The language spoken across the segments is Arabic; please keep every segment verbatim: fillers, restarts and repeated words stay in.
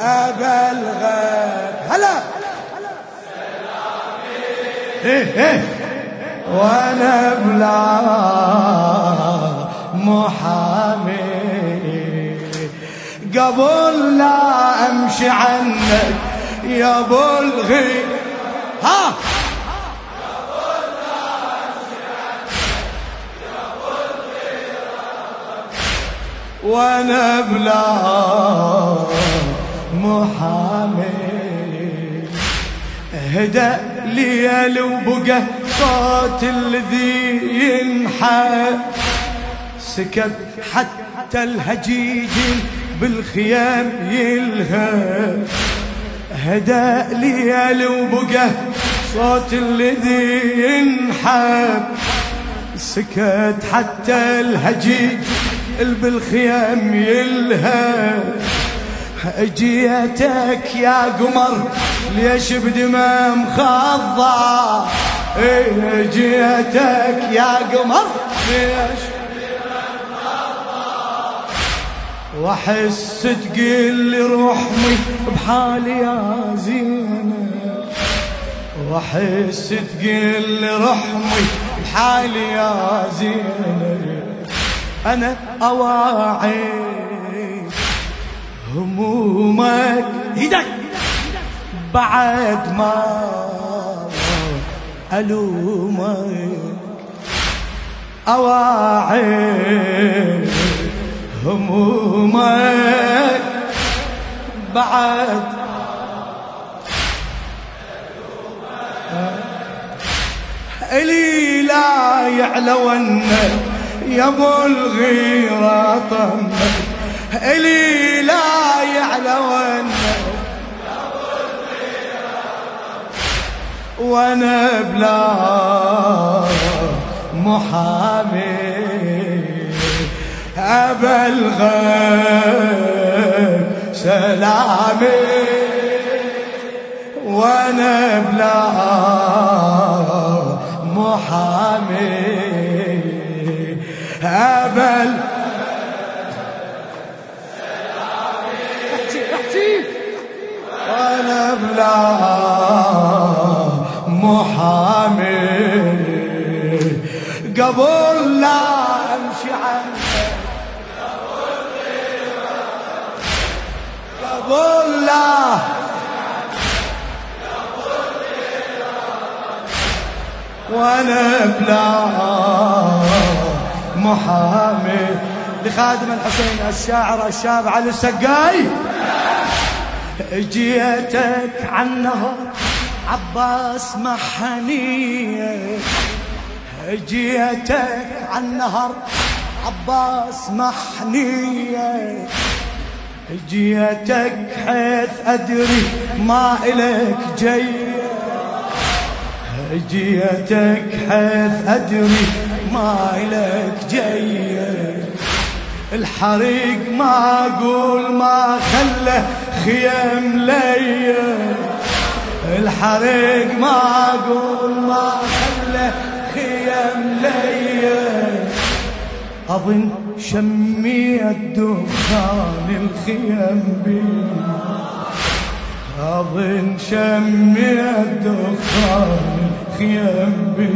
أبلغك هلا إيه إيه وأنا بلا محامي قبل لا أمشي عنك يا أبو الغير ها وانا بلا محامي هدأ ليل وبقى صوت الذي ينحى سكت حتى الهجيج بالخيام يلهى هدأ ليل وبقى صوت الذي ينحى سكت حتى الهجيج بالخيام يلهى اجيتك يا قمر ليش بدمى مخضع اجيتك يا قمر ليش بدمى مخضع واحس تقل روحي بحالي يا زينب واحس تقل روحي بحالي يا زينب أنا أواعي همومك إيدك بعد ما ألومك أواعي همومك بعد إلي لا يعلونك يا ابو الغيرة طمك إلي لا يعلون يا ابو الغيرة وانا بلا محامي أبلغك سلامي وانا بلا محامي أبل وأنا بلا محامي قبل لا أمشي عنك قبل لا وأنا بلا محامي لخادم الحسين الشاعر الشاب علي السقاي جيتك عن نهر عباس محنية جيتك عن نهر عباس محنية جيتك حيث أدري ما إلك جاية جيتك حيث أدري ما إلك جاية الحريق ما أقول ما خله خيام ليا الحريق ما أقول ما خله خيام ليا أظن شميت دخان الخيام بي أظن شميت دخان الخيام بي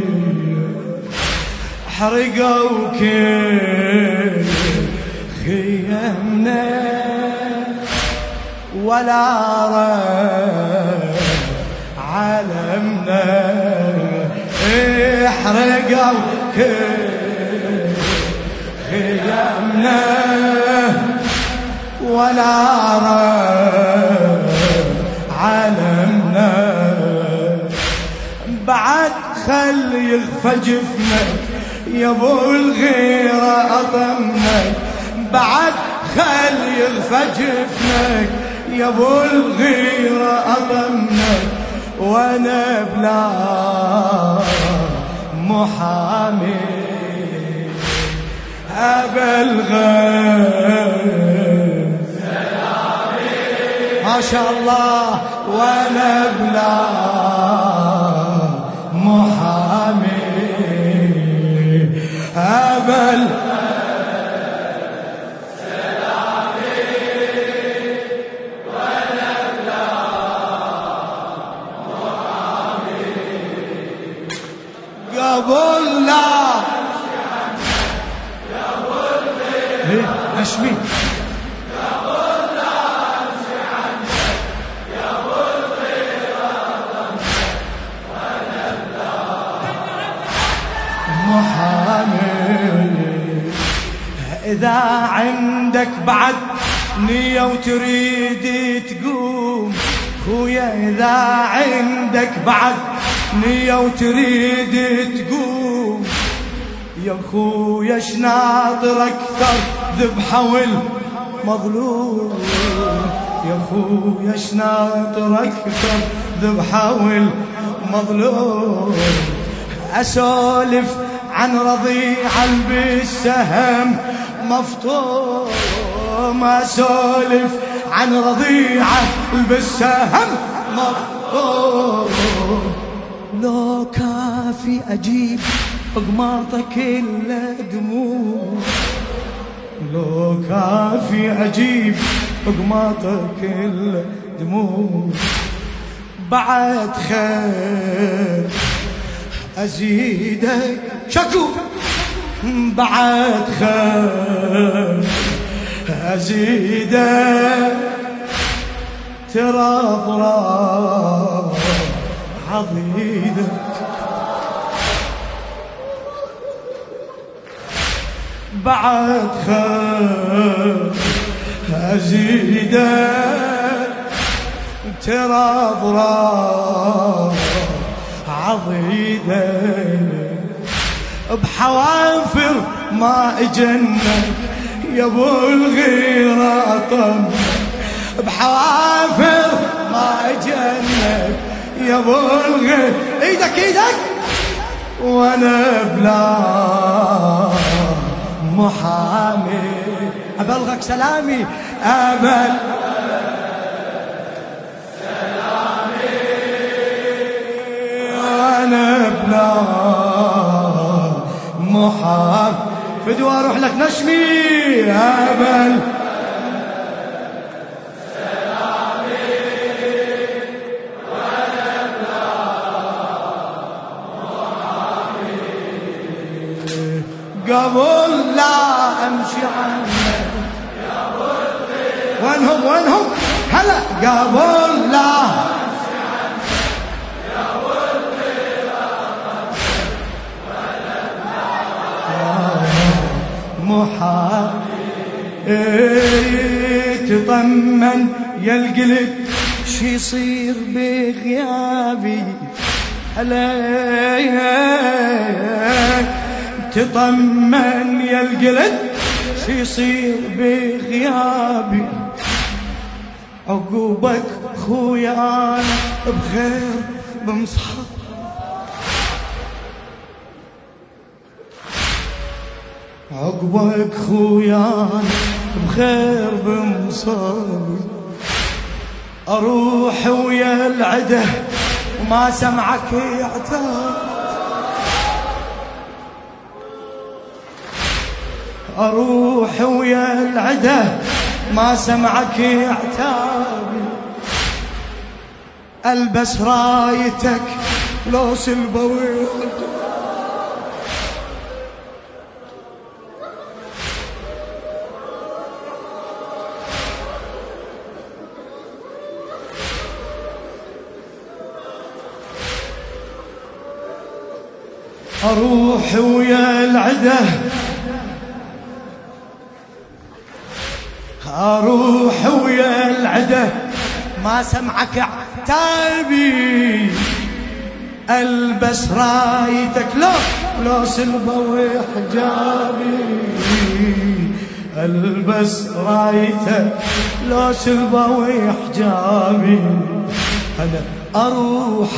حرقوا كل خيامنا ولا رد علمنا احرقوا كل خيامنا ولا رد علمنا بعد خل يغفى جفنك يا ابو الغيرة أطمنك بعد خل يغفى جفنك يا ابو الغيرة أطمنك وانا بلا محامي أبلغك سلامي ما شاء الله وانا بلا محامي أبل سلامي وانا قبل لا يا ابو الخير نشمي قبل لا امشي عنك يا ابو الخير وانا محامي. اذا عندك بعد نية وتريد تقوم خويا، إذا عندك بعد نية وتريد تقوم يا خويا شناطر أكثر ذبحة والمظلوم، يا خويا شناطر أكثر ذبحة والمظلوم. أسولف عن رضيعة بالسهم مفطوم، أسولف عن رضيعة بالسهم مفطوم. لو كافي أجيب قماطك إلا دموع، لو كافي أجيب قماطك إلا دموع. بعد خير أزيدك شكو، بعد خير أزيدك ترضرض عضيدك. بعد خير أزيدك ترضرض عضيدك. بحوافر ما اجنك يا ابو الغيرة طم، بحوافر ما اجنك يا ابو الغيرة. ايدك ايدك وانا بلا محامي. ابلغك سلامي ابل سلامي وانا بلا محامي. فدوا اروح لك نشمي ابل سلامي وانا بلا محامي. قبل لا امشي عنك يا ابو الخير. وينهم وينهم هلا قبل لا امشي عنك يا ابو الخير محامي. تطمن يا القلب شي يصير بغيابي عليك، تطمن يا القلب شي يصير بغيابي. عقوبك خويا انا بخير بمصحف، عقبك خويا بخير بمصابي. اروح ويا العده وما سمعك يعتاب، اروح ويا العده ما سمعك يعتابي. البس رايتك لو سلبوي اروح ويا العده، اروح ويا العده ما سمعك عتابي. البس رايتك لو لو سلبوي حجابي، البس رايتك لو سلبوي حجابي. انا اروح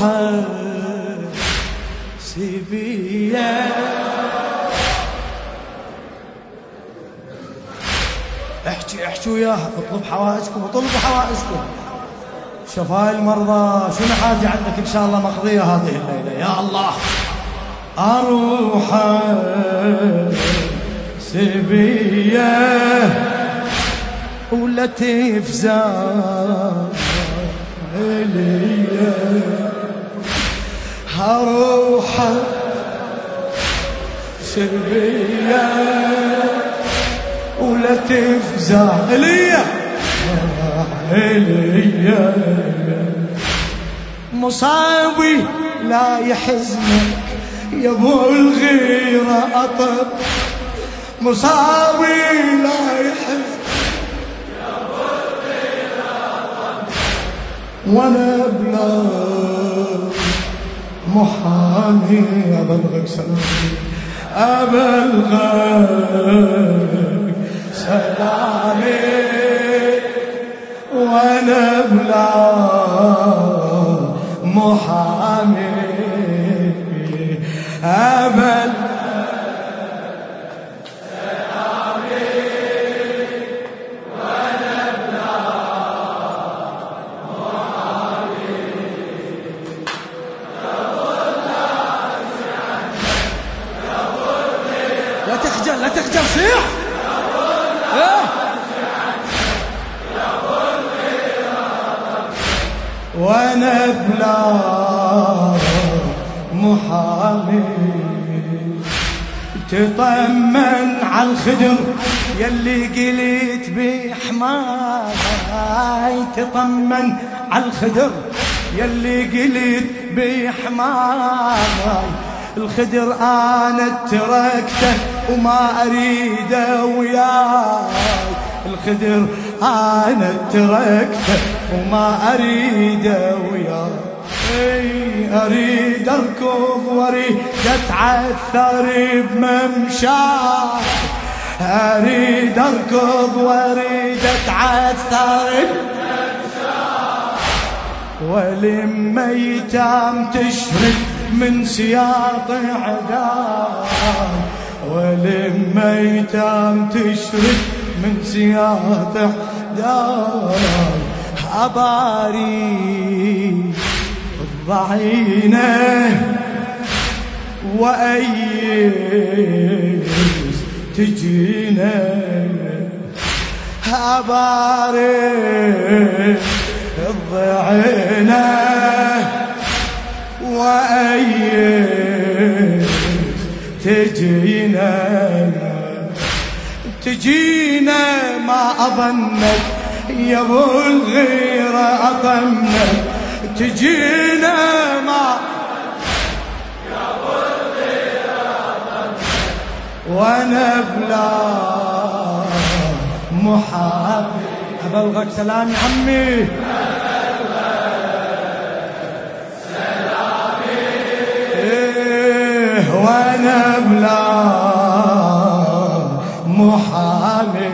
سيبيا احكي احكي وياها، اطلب حوائجكم اطلبوا حوائجكم. شفاء المرضى شنو حاجة عندك ان شاء الله مقضية هذه الليلة يا الله. اروح سيبيا ولا تفزع ليا، اروح بيا ولا تفزع ليا ليا مصابي لا يحزنك يا ابو الغيرة أطب مصابي لا يحزنك يا ابو الغيرة أطب وانا بلا محامي أبلغك سلامي أبلغك سلامي وانا بلا محامي أبل سلامي وانا بلا محامي لا تخجل لا تخجل صيح وانا بلا محامي تطمن على الخدر يلي قلت بحماي تطمن على الخدر يلي قلت بحماي الخدر انا تركته وما اريده وياي الخدر انا تركته وما اريده وياي اريد اركض واريد اتعثر بممشاي اريد اركض واريد اتعثر بممشاي ولم ايتام تشرد من سياط عداي ولم ايتام تشرد من سياط عداي أباري ضعينه وأيس تجينا أباري الضعينه وأيس تجينا تجينا ما أظنك يا ابو الغيرة أطمنك تجينا ما يا ابو الغيرة أطمنك وانا بلا محابي أبلغك سلام يا عمي سلامي إيه وانا بلا محامي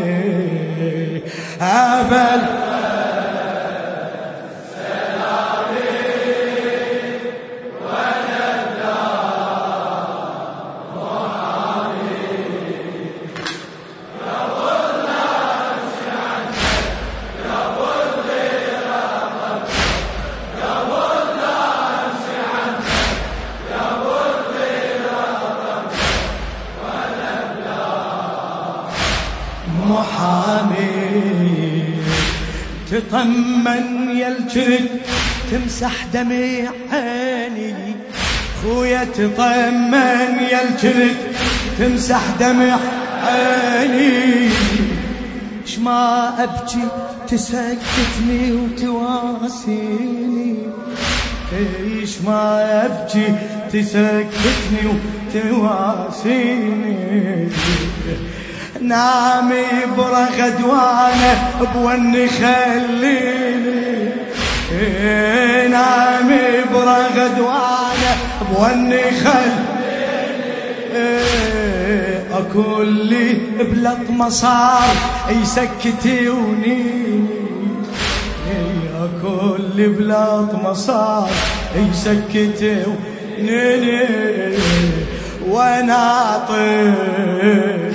أبل سلامي وانا بلا محامي يا ابو الناس عنك يا ابو الغيرة يا ابو الناس عنك يا ابو الغيرة وانا بلا محامي تطمن يا الجرد تمسح دمع عيني خويا تطمن يا الجرد تمسح دمع عيني اش ما ابكي تسكتني وتواسيني ايش ما ابكي تسكتني وتواسيني نامي برغد وانا بوني خليني نامي برغد وانا بوني خليني اكل لي بلطمة صار يسكتوني اكل لي بلطمة صار يسكتوني وانا طير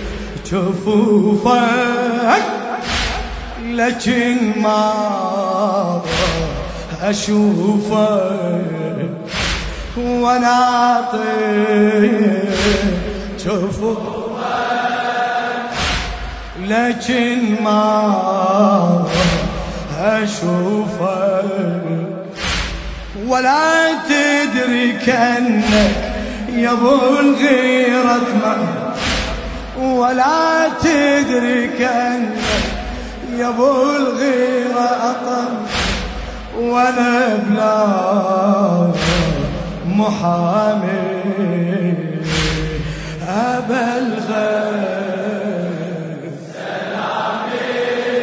شفوفك لكن ما أشوفك وانا طير شفوفك لكن ما أشوفك ولا تدري كأنك يا ابو الغيرة اطمع ولا تدري كأنك يا ابو الغيرة اطمع وانا بلا محامي ابا الغير سلامي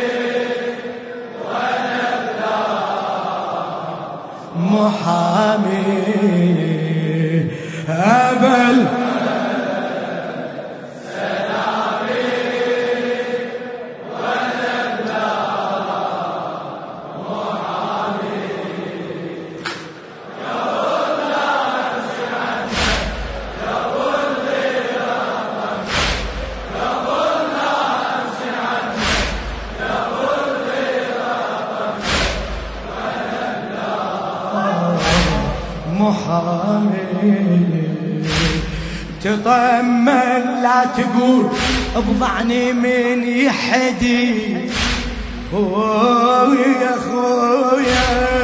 وانا بلا محامي ابا محامي تطمن لا تقول بضعني من يحدي خويا خويا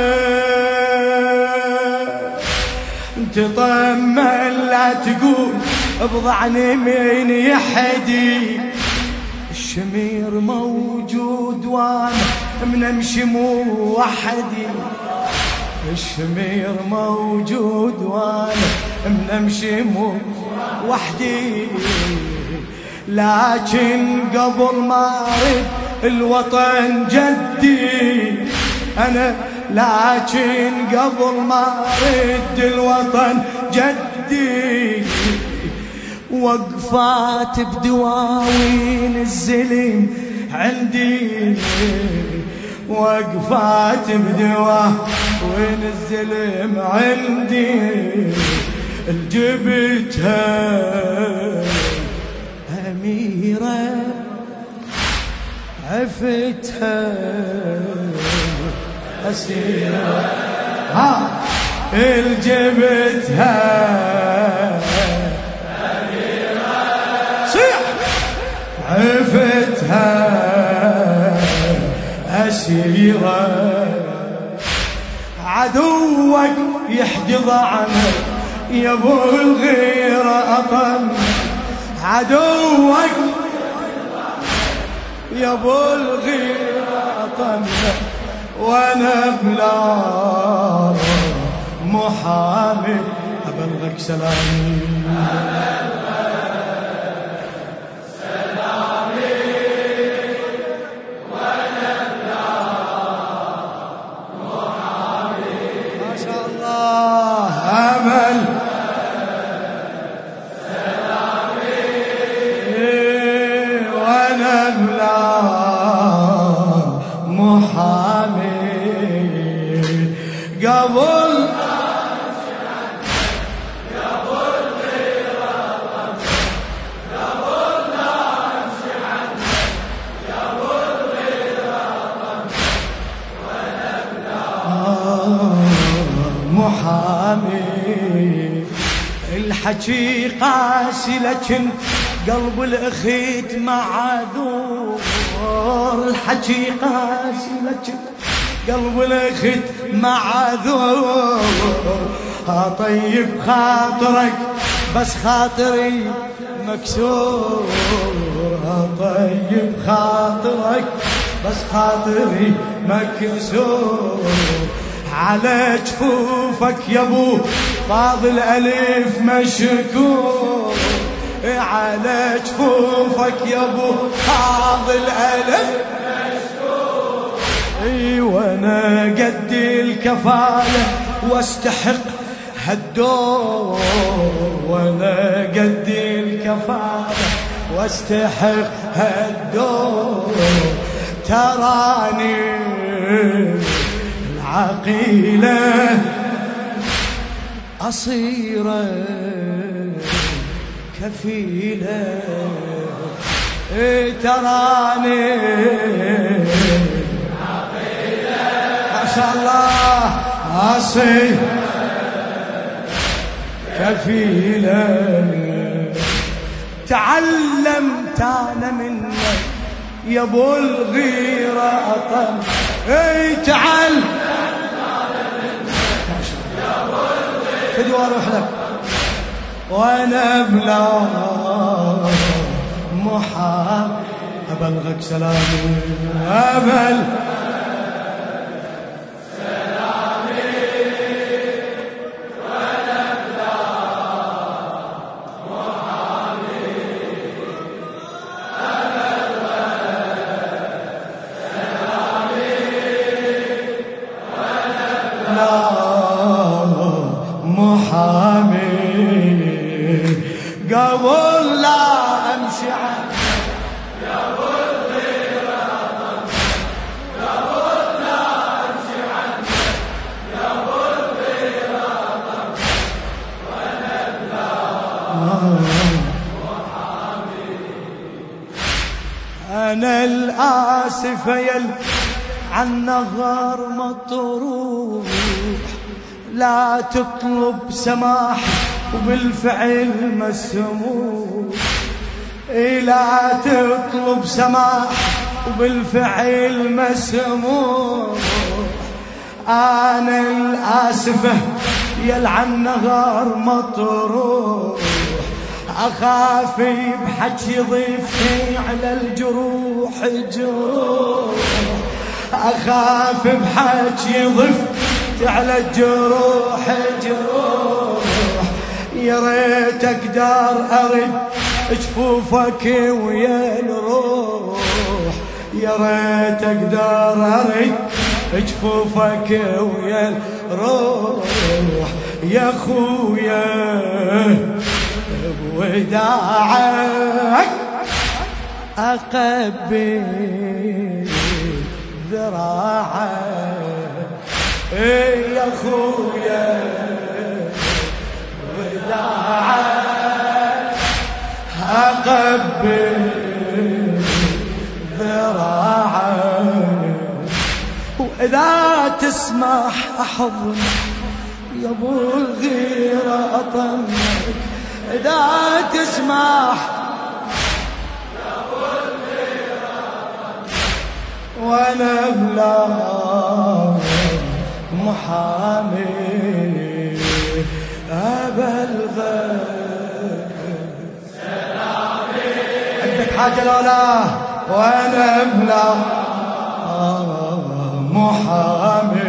تطمن لا تقول بضعني من يحدي الشمير موجود وانا منمشي مو وحدي الشمير موجود وانا منمشي مو وحدي لكن قبل ما ارد الوطن جدي انا لكن قبل ما ارد الوطن جدي وقفات بدواوين الزلم عندي وقفات بدواوين الزلم عندي الجبتها أميرة عفتها أسيرة ها الجبتها أميرة صيح عفتها أسيرة عدوك يحجض عنك يا ابو الغيرة أطم عدوك يا ابو الغيرة أطم وانا بلا محامي أبلغك سلامي قبل محامي الحكي قاسي لكن قلب الاخيت معذور الحكي قاسي لكن قلب الاخت معذور طيب خاطرك بس خاطري مكسور طيب خاطرك بس خاطري مكسور على جفوفك يا ابو فاضل الف مشكور على جفوفك يا ابو فاضل الف اي وانا قد الكفاله واستحق هالدور وانا قد الكفاله واستحق هالدور تراني العقيله اصيره كفيله اي تراني ما شاء الله أصير كفيلة تعلمت أنا منك يا ابو الغيرة أطل اي تعلمت أنا منك يا ابو الغيرة فدوى اروح لك وانا بلا محال ابلغك سلامي ابل قبل لا امشي عنك يا ابو الغيرة قبل لا امشي عنك يا ابو الغيرة وانا بلا محامي انا الاسف يل عن نهر مطروح لا تطلب سماح وبالفعل مسموح لا تطلب سماح وبالفعل مسموح أنا الآسفة يلعن نهار مطروح أخاف بحكي ضيفي على الجروح جروح أخاف بحكي ضيفي على الجروح جروح يا ريت اقدر ارد جفوفك ويا الروح يا ريت اقدر ارد جفوفك ويا الروح يا خويا بوداعك اقبل ذراعك يا خويا أقبل ذراعك وإذا تسمح أحضن يا أبو الغيرة أطمك إذا تسمح يا أبو الغيرة وأنا بلا محامي أبلغك سلامي عندك حاجة لولا وأنا بلا محامي